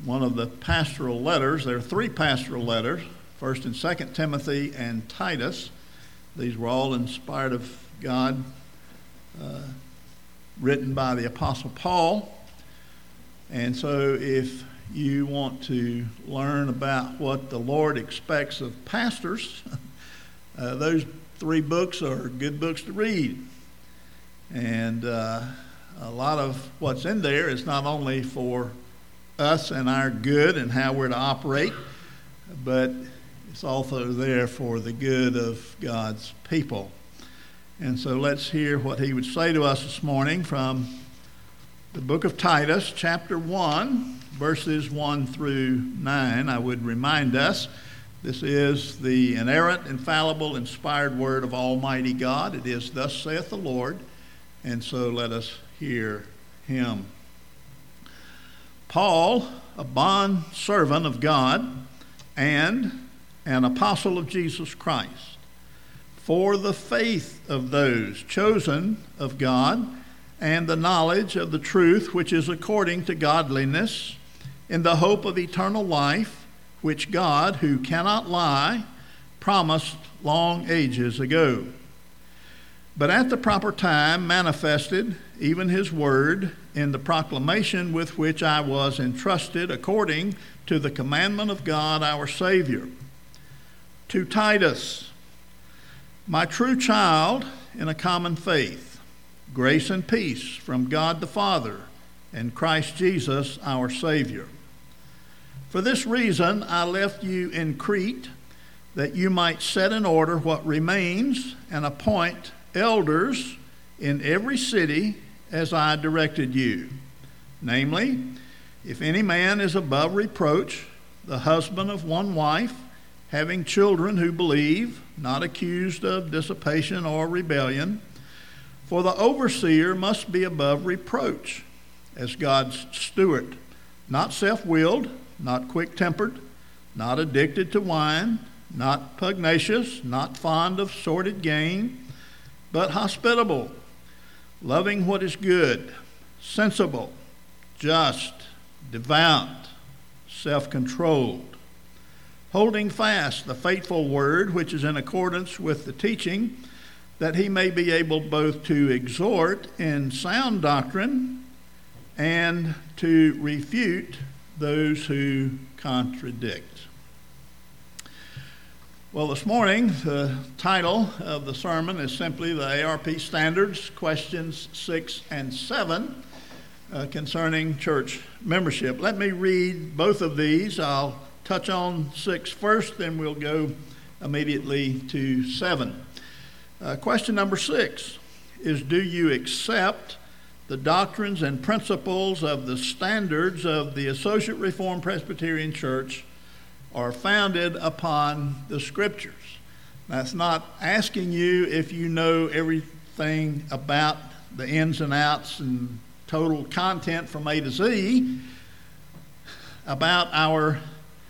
one of the pastoral letters. There are three pastoral letters, 1st and 2nd Timothy and Titus. These were all inspired of God, written by the Apostle Paul. And so if you want to learn about what the Lord expects of pastors, those three books are good books to read. And a lot of what's in there is not only for us and our good and how we're to operate, but it's also there for the good of God's people. And so let's hear what he would say to us this morning from the book of Titus, chapter 1, verses 1 through 9. I would remind us, this is the inerrant, infallible, inspired word of Almighty God. It is, thus saith the Lord, and so let us hear him. Paul, a bond servant of God and an apostle of Jesus Christ, for the faith of those chosen of God and the knowledge of the truth which is according to godliness, in the hope of eternal life, which God, who cannot lie, promised long ages ago, but at the proper time manifested even his word in the proclamation with which I was entrusted according to the commandment of God our Savior. To Titus, my true child in a common faith, grace and peace from God the Father and Christ Jesus our Savior. For this reason I left you in Crete, that you might set in order what remains and appoint elders in every city as I directed you. Namely, if any man is above reproach, the husband of one wife, having children who believe, not accused of dissipation or rebellion. For the overseer must be above reproach, as God's steward, not self-willed, not quick-tempered, not addicted to wine, not pugnacious, not fond of sordid gain, but hospitable, loving what is good, sensible, just, devout, self-controlled, holding fast the faithful word which is in accordance with the teaching, that he may be able both to exhort in sound doctrine and to refute those who contradict. Well, this morning, the title of the sermon is simply the ARP Standards, questions 6 and 7, concerning church membership. Let me read both of these. I'll touch on 6 first, then we'll go immediately to 7. Question number 6 is, do you accept the doctrines and principles of the standards of the Associate Reformed Presbyterian Church are founded upon the Scriptures? That's not asking you if you know everything about the ins and outs and total content from A to Z about our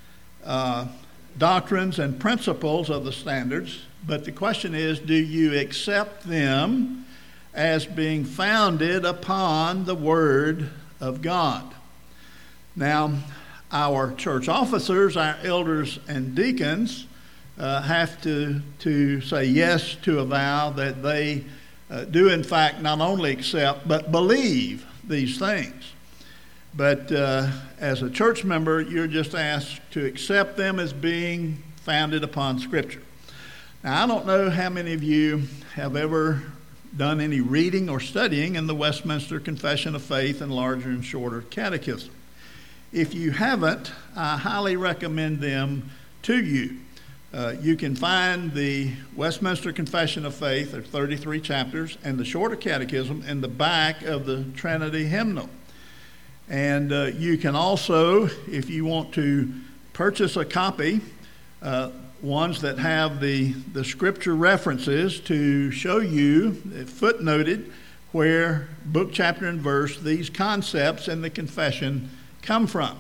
doctrines and principles of the standards, but the question is, do you accept them as being founded upon the Word of God? Now, our church officers, our elders and deacons, have to say yes to a vow that they do in fact not only accept but believe these things. But as a church member, you're just asked to accept them as being founded upon Scripture. Now, I don't know how many of you have ever done any reading or studying in the Westminster Confession of Faith and Larger and Shorter Catechism. If you haven't, I highly recommend them to you. You can find the Westminster Confession of Faith, there are 33 chapters, and the Shorter Catechism in the back of the Trinity Hymnal. And you can also, if you want to purchase a copy, ones that have the scripture references to show you, footnoted, where book, chapter, and verse these concepts in the confession come from.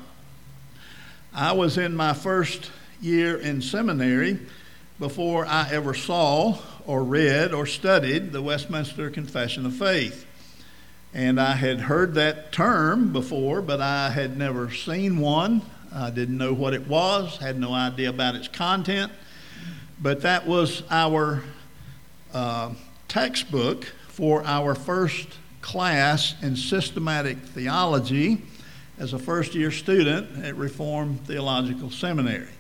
I was in my first year in seminary before I ever saw or read or studied the Westminster Confession of Faith. And I had heard that term before, but I had never seen one. I didn't know what it was, had no idea about its content. But that was our textbook for our first class in systematic theology as a first-year student at Reformed Theological Seminary.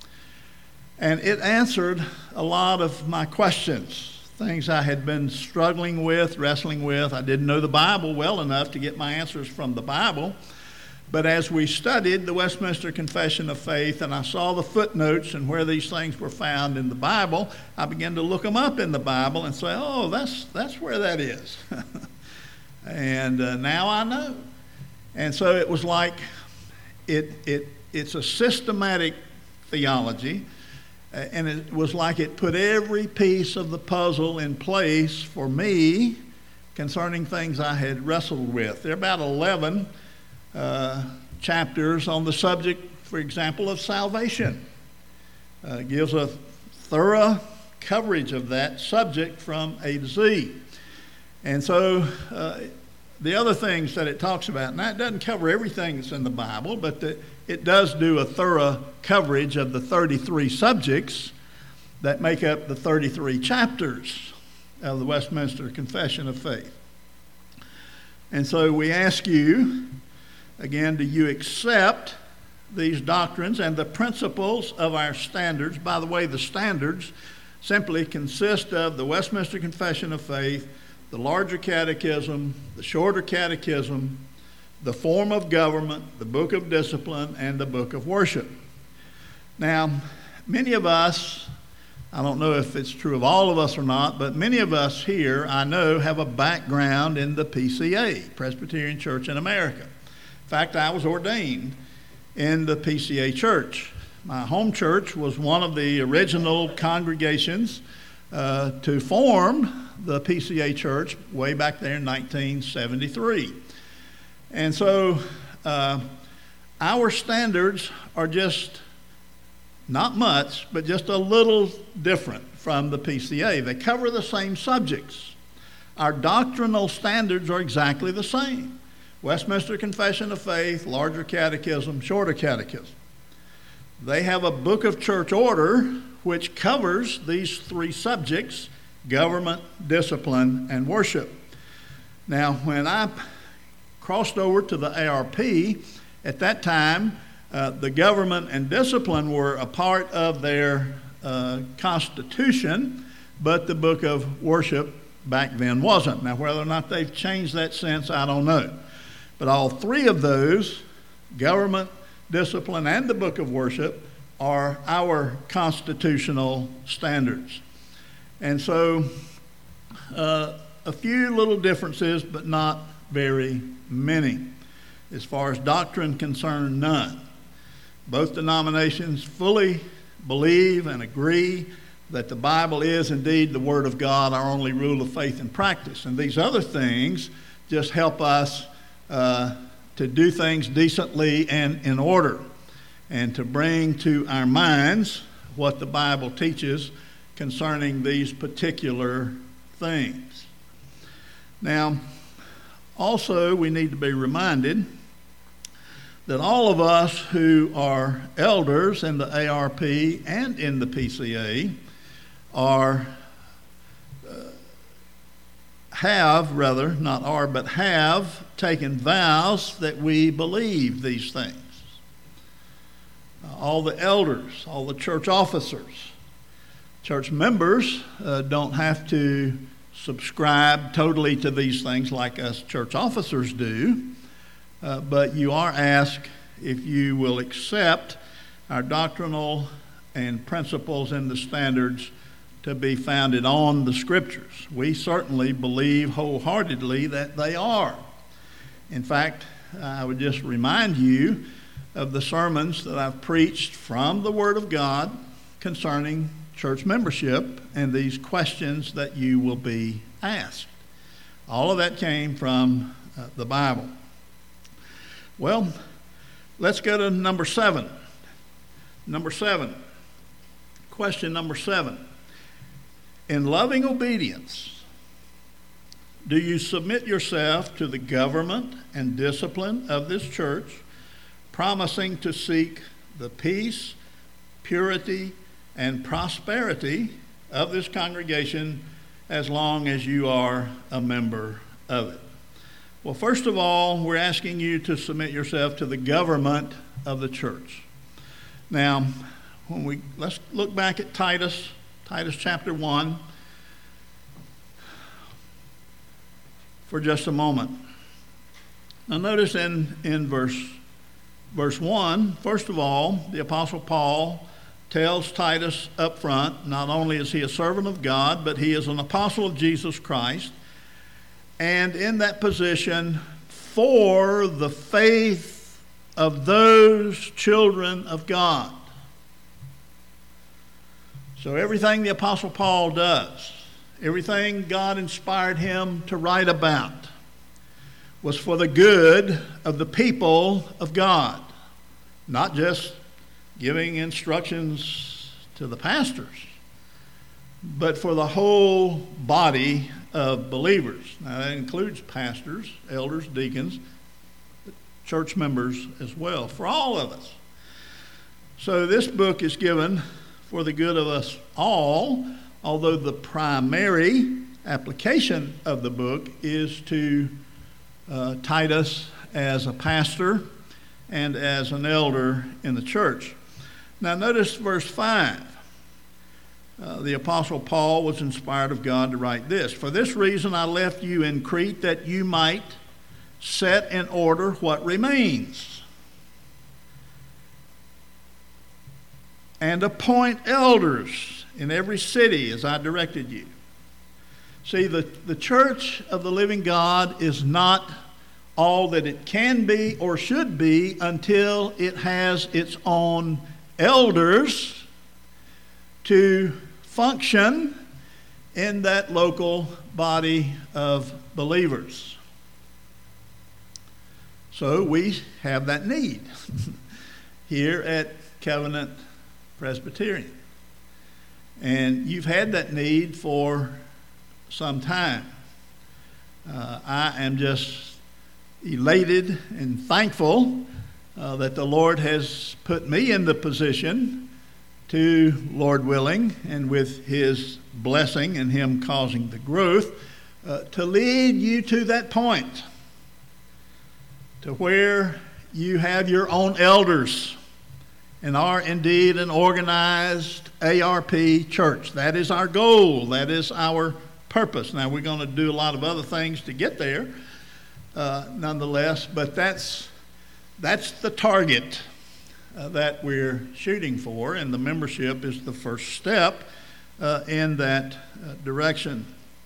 And it answered a lot of my questions, things I had been struggling with, wrestling with. I didn't know the Bible well enough to get my answers from the Bible. But as we studied the Westminster Confession of Faith and I saw the footnotes and where these things were found in the Bible, I began to look them up in the Bible and say, oh, that's where that is. And now I know. And so it was like it's a systematic theology, and it was like it put every piece of the puzzle in place for me concerning things I had wrestled with. There are about 11 chapters on the subject, for example, of salvation. It gives a thorough coverage of that subject from A to Z. And so the other things that it talks about, and that doesn't cover everything that's in the Bible, but it does do a thorough coverage of the 33 subjects that make up the 33 chapters of the Westminster Confession of Faith. And so we ask you, again, do you accept these doctrines and the principles of our standards? By the way, the standards simply consist of the Westminster Confession of Faith, the larger catechism, the shorter catechism, the form of government, the book of discipline, and the book of worship. Now, many of us, I don't know if it's true of all of us or not, but many of us here, I know, have a background in the PCA, Presbyterian Church in America. In fact, I was ordained in the PCA church. My home church was one of the original congregations to form the PCA church way back there in 1973. And so our standards are just not much, but just a little different from the PCA. They cover the same subjects. Our doctrinal standards are exactly the same. Westminster Confession of Faith, larger catechism, shorter catechism. They have a book of church order which covers these three subjects: government, discipline, and worship. Now, when I crossed over to the ARP, at that time, the government and discipline were a part of their constitution, but the book of worship back then wasn't. Now, whether or not they've changed that since, I don't know. But all three of those, government, discipline, and the book of worship, are our constitutional standards. And so a few little differences, but not very many. As far as doctrine concerned, none. Both denominations fully believe and agree that the Bible is indeed the Word of God, our only rule of faith and practice. And these other things just help us to do things decently and in order, and to bring to our minds what the Bible teaches concerning these particular things. Now, also, we need to be reminded that all of us who are elders in the ARP and in the PCA have taken vows that we believe these things. All the elders, all the church officers, church members don't have to subscribe totally to these things like us church officers do, but you are asked if you will accept our doctrinal and principles and the standards to be founded on the Scriptures. We certainly believe wholeheartedly that they are. In fact, I would just remind you of the sermons that I've preached from the Word of God concerning church membership and these questions that you will be asked. All of that came from the Bible. Well, let's go to number 7. Question number 7. In loving obedience, do you submit yourself to the government and discipline of this church, promising to seek the peace, purity, and prosperity of this congregation as long as you are a member of it? Well, first of all, we're asking you to submit yourself to the government of the church. Now, let's look back at Titus chapter 1 for just a moment. Now notice in verse 1, first of all, the Apostle Paul tells Titus up front, not only is he a servant of God, but he is an apostle of Jesus Christ, and in that position for the faith of those children of God. So everything the Apostle Paul does, everything God inspired him to write about, was for the good of the people of God, not just giving instructions to the pastors, but for the whole body of believers. Now that includes pastors, elders, deacons, church members as well, for all of us. So this book is given for the good of us all, although the primary application of the book is to Titus as a pastor and as an elder in the church. Now notice verse 5. The Apostle Paul was inspired of God to write this. For this reason I left you in Crete, that you might set in order what remains, and appoint elders in every city as I directed you. See, the church of the living God is not all that it can be or should be until it has its own elders to function in that local body of believers. So we have that need here at Covenant Presbyterian. And you've had that need for some time. I am just elated and thankful that the Lord has put me in the position to, Lord willing, and with His blessing and Him causing the growth, to lead you to that point, to where you have your own elders and are indeed an organized ARP church. That is our goal. That is our purpose. Now, we're going to do a lot of other things to get there, nonetheless, but that's the target that we're shooting for, and the membership is the first step in that direction.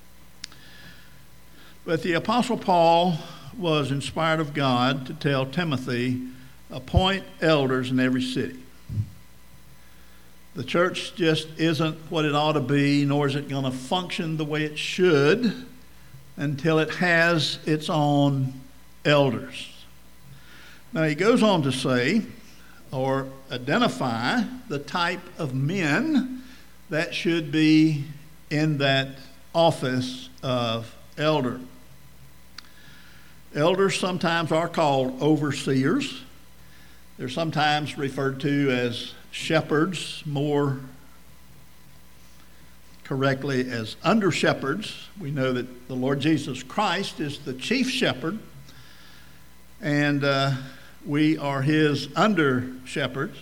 But the Apostle Paul was inspired of God to tell Timothy, appoint elders in every city. The church just isn't what it ought to be, nor is it going to function the way it should until it has its own elders. Now he goes on to say, or identify, the type of men that should be in that office of elder. Elders sometimes are called overseers. They're sometimes referred to as shepherds, more correctly as under shepherds. We know that the Lord Jesus Christ is the chief shepherd, and we are His under shepherds.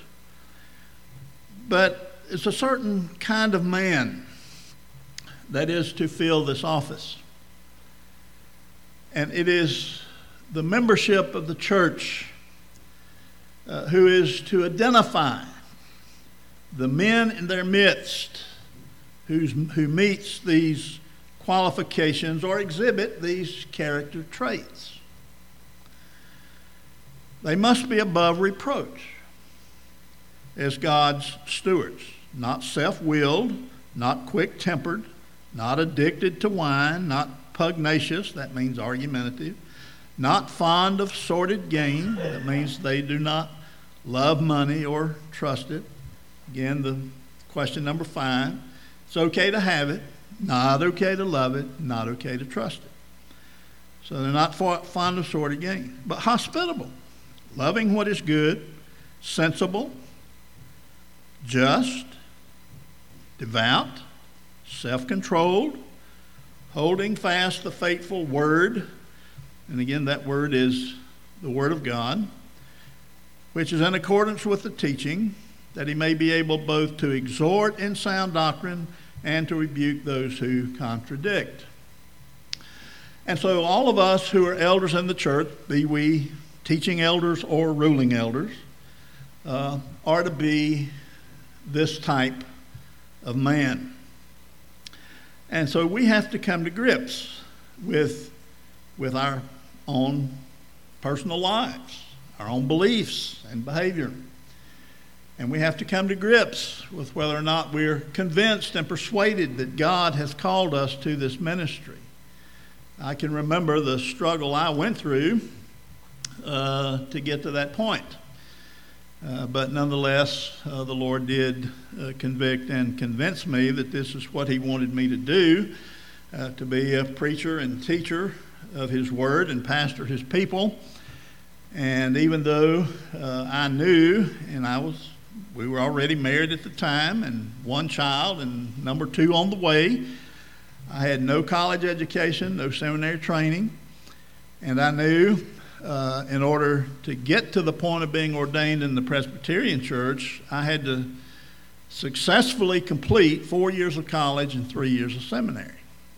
But it's a certain kind of man that is to fill this office. And it is the membership of the church who is to identify the men in their midst who meets these qualifications or exhibit these character traits. They must be above reproach as God's stewards, not self-willed, not quick-tempered, not addicted to wine, not pugnacious, that means argumentative, not fond of sordid gain, that means they do not love money or trust it. Again, the question number 5, it's okay to have it, not okay to love it, not okay to trust it. So they're not fond of sordid gain, but hospitable, loving what is good, sensible, just, devout, self-controlled, holding fast the faithful word. And again, that word is the word of God, which is in accordance with the teaching, that he may be able both to exhort in sound doctrine and to rebuke those who contradict. And so all of us who are elders in the church, be we teaching elders or ruling elders, are to be this type of man. And so we have to come to grips with our own personal lives, our own beliefs and behavior. And we have to come to grips with whether or not we're convinced and persuaded that God has called us to this ministry. I can remember the struggle I went through to get to that point. But nonetheless, the Lord did convict and convince me that this is what he wanted me to do, to be a preacher and teacher of his word and pastor his people. And even though I knew, and we were already married at the time, and one child and number 2 on the way, I had no college education, no seminary training, and I knew in order to get to the point of being ordained in the Presbyterian Church, I had to successfully complete 4 years of college and 3 years of seminary.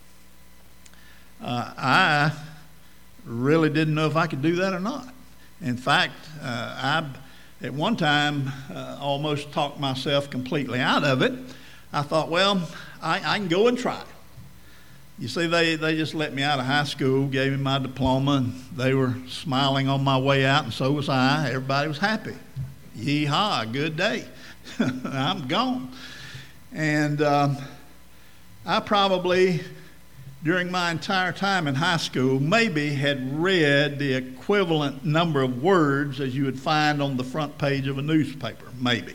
I really didn't know if I could do that or not. In fact, I, at one time, almost talked myself completely out of it. I thought, well, I can go and try. You see, they just let me out of high school, gave me my diploma, and they were smiling on my way out, and so was I. Everybody was happy. Yee-haw, good day. I'm gone. And I probably, during my entire time in high school, maybe had read the equivalent number of words as you would find on the front page of a newspaper, maybe.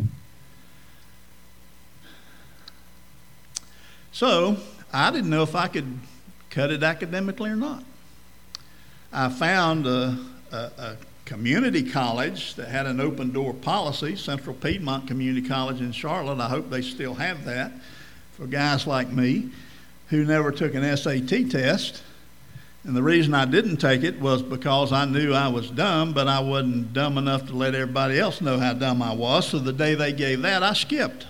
So I didn't know if I could cut it academically or not. I found a community college that had an open door policy, Central Piedmont Community College in Charlotte. I hope they still have that for guys like me who never took an SAT test. And the reason I didn't take it was because I knew I was dumb, but I wasn't dumb enough to let everybody else know how dumb I was. So the day they gave that, I skipped.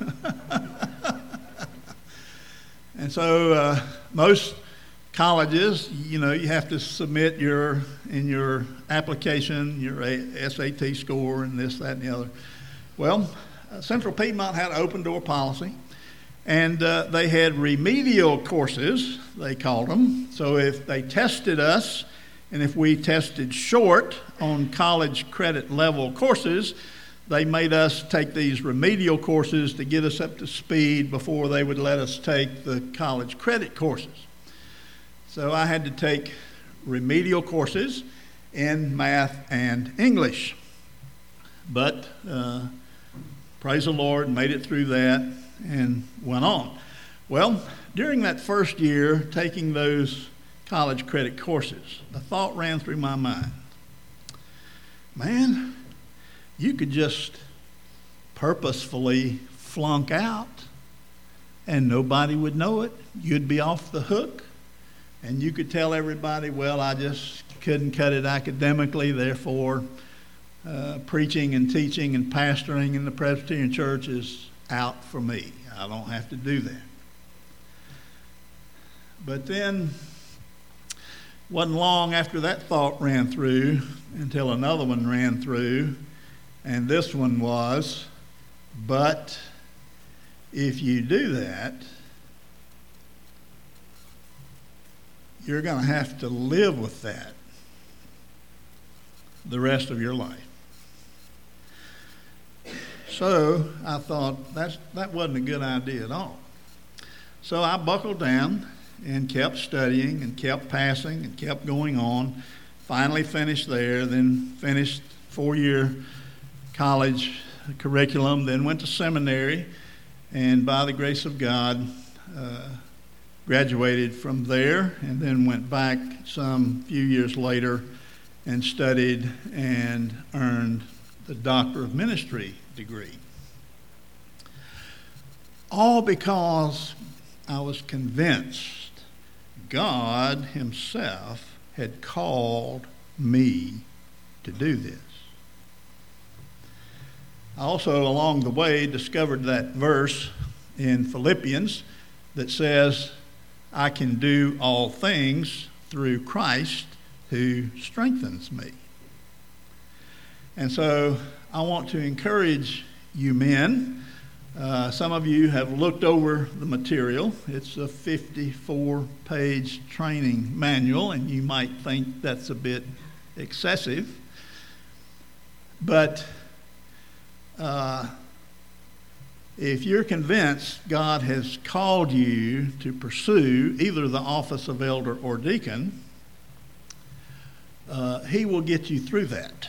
And so most colleges, you have to submit in your application, your SAT score and this, that, and the other. Well, Central Piedmont had an open door policy, and they had remedial courses, they called them. So if they tested us, and if we tested short on college credit level courses, they made us take these remedial courses to get us up to speed before they would let us take the college credit courses. So I had to take remedial courses in math and English. But praise the Lord, made it through that and went on. Well, during that first year taking those college credit courses, a thought ran through my mind. Man, you could just purposefully flunk out and nobody would know it. You'd be off the hook and you could tell everybody, well, I just couldn't cut it academically, therefore preaching and teaching and pastoring in the Presbyterian Church is out for me. I don't have to do that. But then, wasn't long after that thought ran through until another one ran through. And this one was, but if you do that, you're going to have to live with that the rest of your life. So I thought that wasn't a good idea at all. So I buckled down and kept studying and kept passing and kept going on. Finally finished there, then finished 4-year college curriculum, then went to seminary, and by the grace of God, graduated from there and then went back some few years later and studied and earned the Doctor of Ministry degree. All because I was convinced God Himself had called me to do this. I also, along the way, discovered that verse in Philippians that says, I can do all things through Christ who strengthens me. And so I want to encourage you men. Some of you have looked over the material. It's a 54-page training manual, and you might think that's a bit excessive. But if you're convinced God has called you to pursue either the office of elder or deacon, He will get you through that.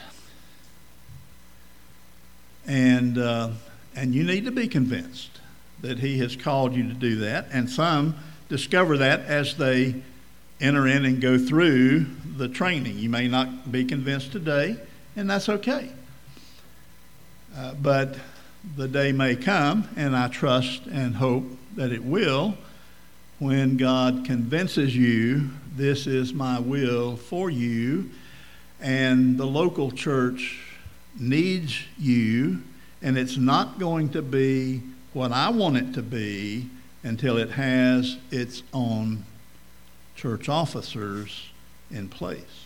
And you need to be convinced that He has called you to do that. And some discover that as they enter in and go through the training. You may not be convinced today, and that's okay. But the day may come, and I trust and hope that it will, when God convinces you this is my will for you, and the local church needs you, and it's not going to be what I want it to be until it has its own church officers in place.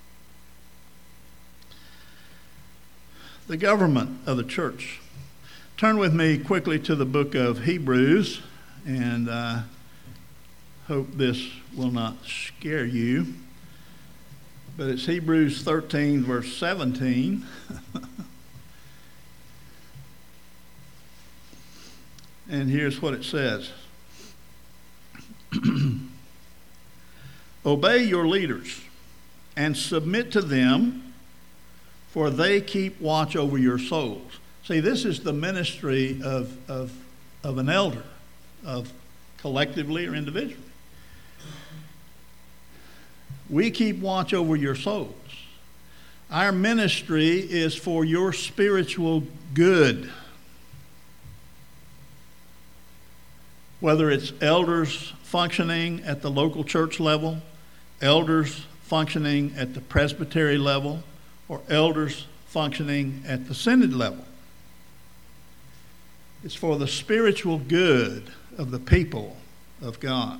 The government of the church. Turn with me quickly to the book of Hebrews, and I hope this will not scare you, but it's Hebrews 13, verse 17. And here's what it says. Obey your leaders and submit to them, for they keep watch over your souls. See, this is the ministry of an elder, of collectively or individually. We keep watch over your souls. Our ministry is for your spiritual good. Whether it's elders functioning at the local church level, elders functioning at the presbytery level, or elders functioning at the synod level. It's for the spiritual good of the people of God.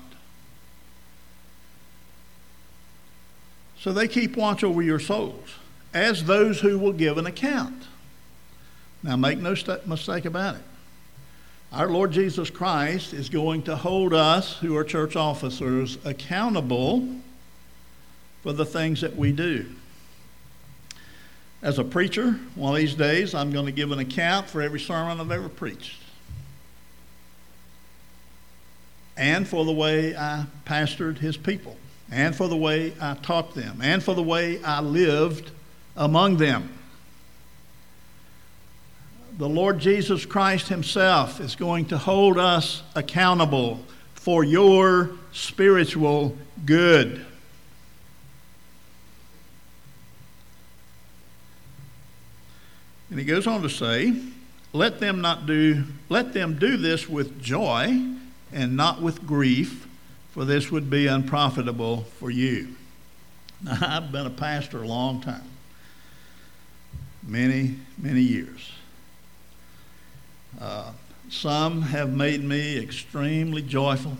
So they keep watch over your souls as those who will give an account. Now make no mistake about it. Our Lord Jesus Christ is going to hold us, who are church officers, accountable for the things that we do. As a preacher, one of these days, I'm going to give an account for every sermon I've ever preached. And for the way I pastored His people. And for the way I taught them. And for the way I lived among them. The Lord Jesus Christ Himself is going to hold us accountable for your spiritual good. And he goes on to say, let them do this with joy and not with grief, for this would be unprofitable for you. Now, I've been a pastor a long time. Many, many years. Some have made me extremely joyful.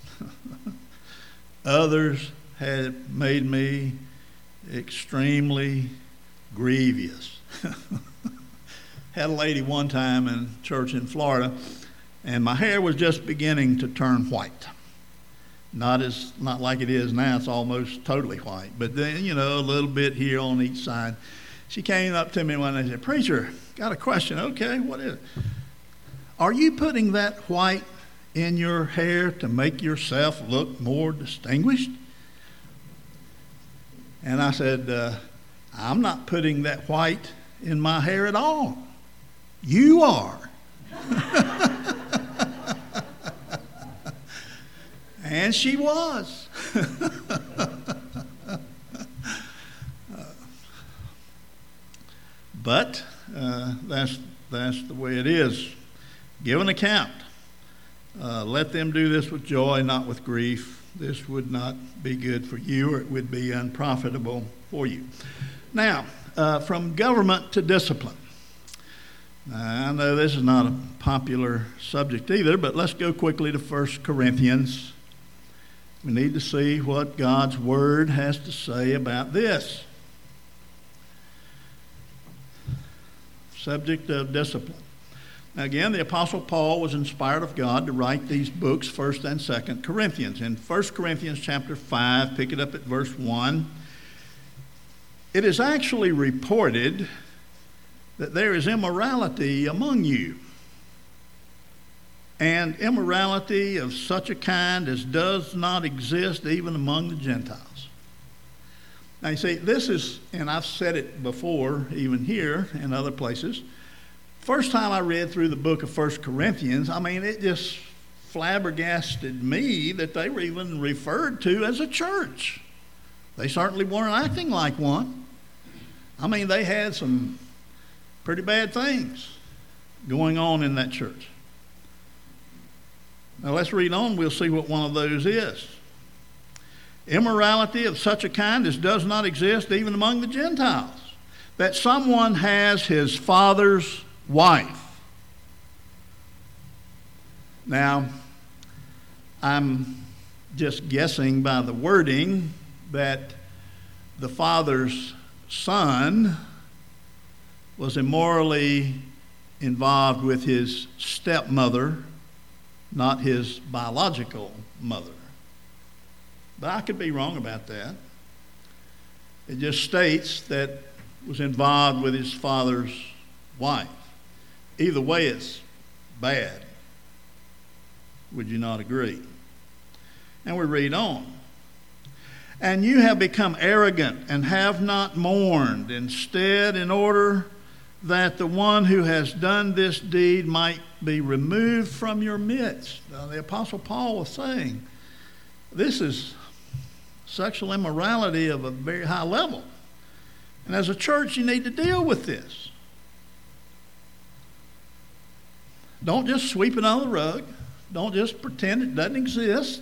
Others have made me extremely grievous. Had a lady one time in church in Florida, and my hair was just beginning to turn white. Not like it is now, it's almost totally white. But then, a little bit here on each side. She came up to me one day and said, "Preacher, got a question." "Okay, what is it?" "Are you putting that white in your hair to make yourself look more distinguished?" And I said, "I'm not putting that white in my hair at all. You are." And she was. But that's the way it is. Give an account. Let them do this with joy, not with grief. This would not be good for you, or it would be unprofitable for you. Now, from government to discipline. Now, I know this is not a popular subject either, but let's go quickly to 1 Corinthians. We need to see what God's Word has to say about this. Subject of discipline. Now again, the Apostle Paul was inspired of God to write these books, 1st and 2nd Corinthians. In 1 Corinthians chapter 5, pick it up at verse 1, it is actually reported that there is immorality among you, and immorality of such a kind as does not exist even among the Gentiles. Now you see, this is, and I've said it before, even here and other places, first time I read through the book of 1 Corinthians, I mean, it just flabbergasted me that they were even referred to as a church. They certainly weren't acting like one. I mean, they had some pretty bad things going on in that church. Now let's read on. We'll see what one of those is. Immorality of such a kind as does not exist even among the Gentiles, that someone has his father's wife. Now, I'm just guessing by the wording that the father's son was immorally involved with his stepmother, not his biological mother. But I could be wrong about that. It just states that was involved with his father's wife. Either way, it's bad. Would you not agree? And we read on. And you have become arrogant and have not mourned. Instead, in order that the one who has done this deed might be removed from your midst. Now, the Apostle Paul was saying, this is sexual immorality of a very high level. And as a church, you need to deal with this. Don't just sweep it under the rug. Don't just pretend it doesn't exist.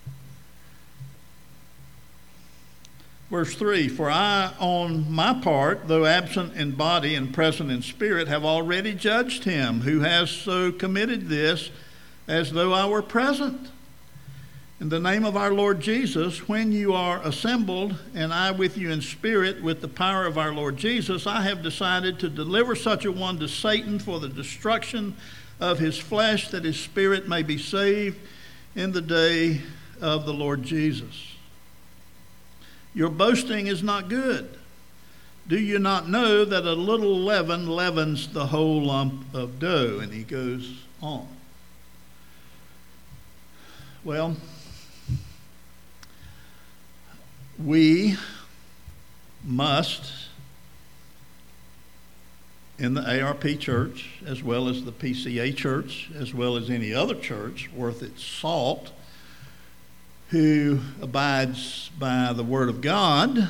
Verse 3, for I, on my part, though absent in body and present in spirit, have already judged him who has so committed this, as though I were present. In the name of our Lord Jesus, when you are assembled, and I with you in spirit, with the power of our Lord Jesus, I have decided to deliver such a one to Satan for the destruction of his flesh, that his spirit may be saved in the day of the Lord Jesus. Your boasting is not good. Do you not know that a little leaven leavens the whole lump of dough? And he goes on. Well, we must, in the ARP church, as well as the PCA church, as well as any other church worth its salt, who abides by the Word of God,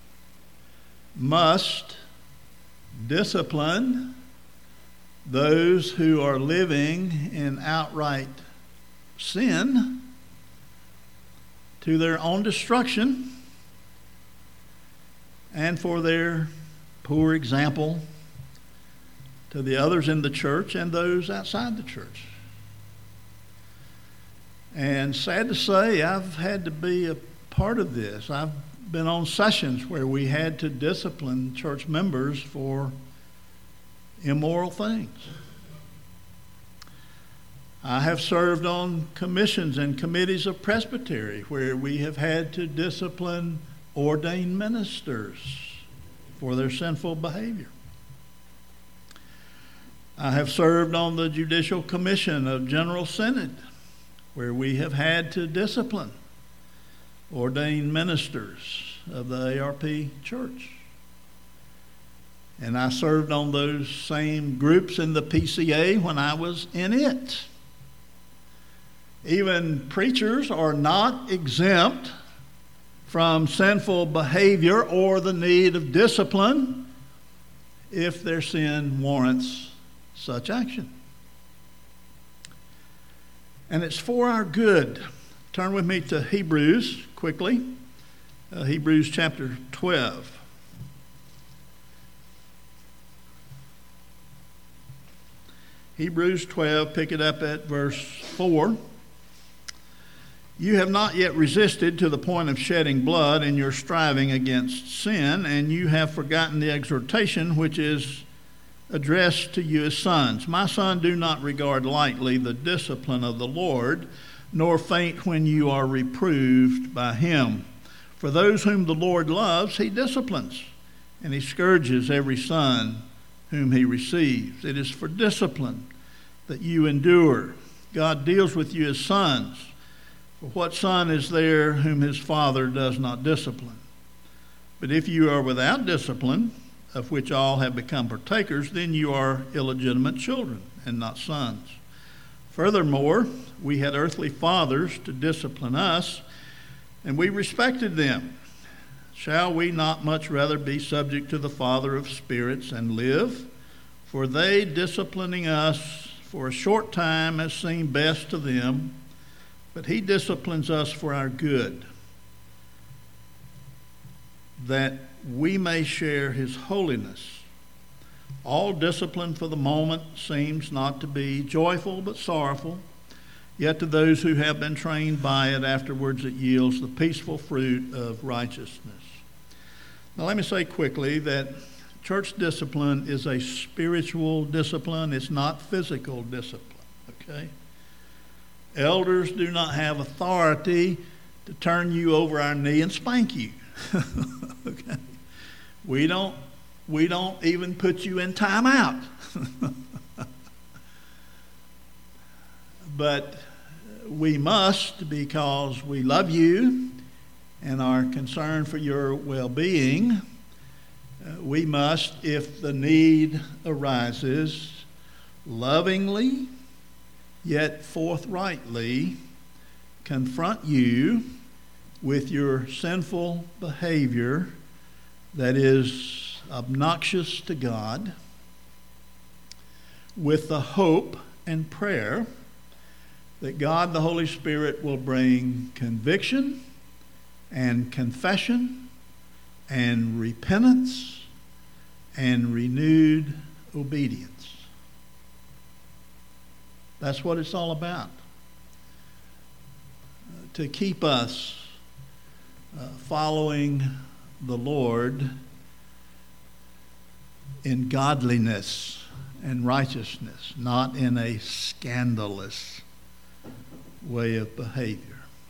must discipline those who are living in outright sin to their own destruction and for their poor example to the others in the church and those outside the church. And sad to say, I've had to be a part of this. I've been on sessions where we had to discipline church members for immoral things. I have served on commissions and committees of presbytery where we have had to discipline ordained ministers for their sinful behavior. I have served on the Judicial Commission of General Synod where we have had to discipline ordained ministers of the ARP church. And I served on those same groups in the PCA when I was in it. Even preachers are not exempt from sinful behavior or the need of discipline if their sin warrants such action. And it's for our good. Turn with me to Hebrews quickly. Hebrews chapter 12. Hebrews 12, pick it up at verse 4. You have not yet resisted to the point of shedding blood in your striving against sin, and you have forgotten the exhortation which is addressed to you as sons. My son, do not regard lightly the discipline of the Lord, nor faint when you are reproved by him. For those whom the Lord loves, he disciplines, and he scourges every son whom he receives. It is for discipline that you endure. God deals with you as sons. For what son is there whom his father does not discipline? But if you are without discipline, of which all have become partakers, then you are illegitimate children and not sons. Furthermore, we had earthly fathers to discipline us, and we respected them. Shall we not much rather be subject to the Father of spirits and live? For they, disciplining us for a short time, has seemed best to them, but he disciplines us for our good, that we may share his holiness. All discipline for the moment seems not to be joyful but sorrowful, yet to those who have been trained by it, afterwards it yields the peaceful fruit of righteousness. Now let me say quickly that church discipline is a spiritual discipline. It's not physical discipline, okay? Elders do not have authority to turn you over our knee and spank you. Okay? We don't even put you in timeout. But we must, because we love you and are concerned for your well-being, we must, if the need arises, lovingly yet forthrightly confront you with your sinful behavior that is obnoxious to God, with the hope and prayer that God the Holy Spirit will bring conviction and confession and repentance and renewed obedience. That's what it's all about. To keep us following the Lord in godliness and righteousness, not in a scandalous way of behavior.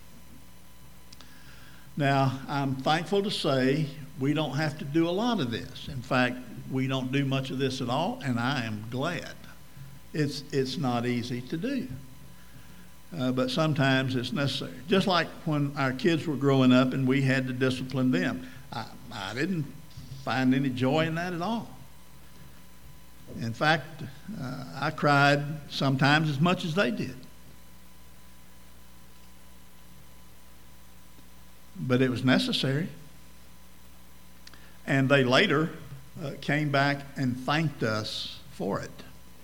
Now, I'm thankful to say we don't have to do a lot of this. In fact, we don't do much of this at all, and I am glad. It's not easy to do. But sometimes it's necessary. Just like when our kids were growing up and we had to discipline them. I didn't find any joy in that at all. In fact, I cried sometimes as much as they did. But it was necessary. And they later came back and thanked us for it.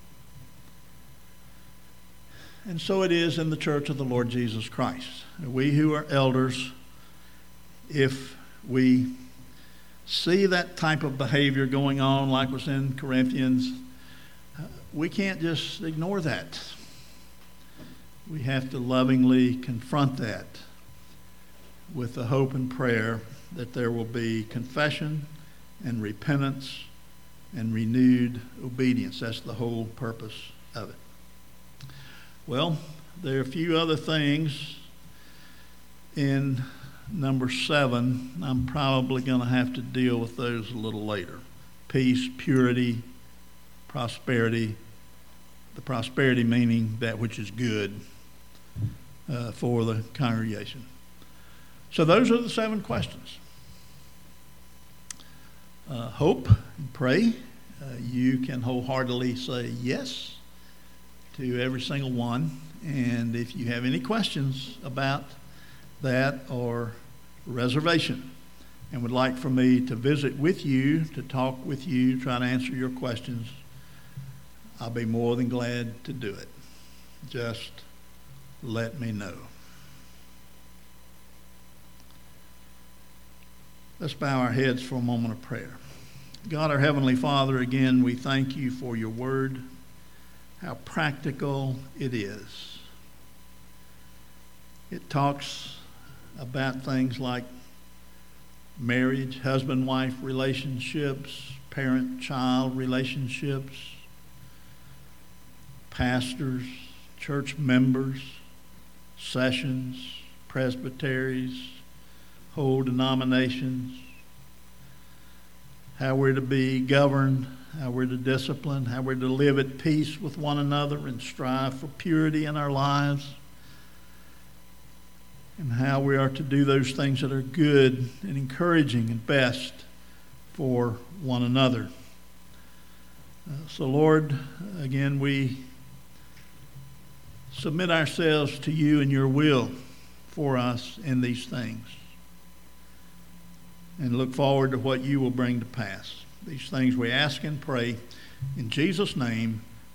And so it is in the church of the Lord Jesus Christ. We who are elders, if we see that type of behavior going on like was in Corinthians, we can't just ignore that. We have to lovingly confront that with the hope and prayer that there will be confession and repentance and renewed obedience. That's the whole purpose of it. Well, there are a few other things in number 7. I'm probably going to have to deal with those a little later. Peace, purity, prosperity. The prosperity meaning that which is good for the congregation. So those are the 7 questions. Hope and pray. You can wholeheartedly say yes to every single one. And if you have any questions about that or reservation and would like for me to visit with you, to talk with you, try to answer your questions, I'll be more than glad to do it. Just let me know. Let's bow our heads for a moment of prayer. God, our Heavenly Father, again, we thank you for your word, how practical it is. It talks about things like marriage, husband-wife relationships, parent-child relationships, pastors, church members, sessions, presbyteries, whole denominations, how we're to be governed, how we're to discipline, how we're to live at peace with one another and strive for purity in our lives, and how we are to do those things that are good and encouraging and best for one another. So, Lord, again, we submit ourselves to you and your will for us in these things, and look forward to what you will bring to pass. These things we ask and pray in Jesus' name.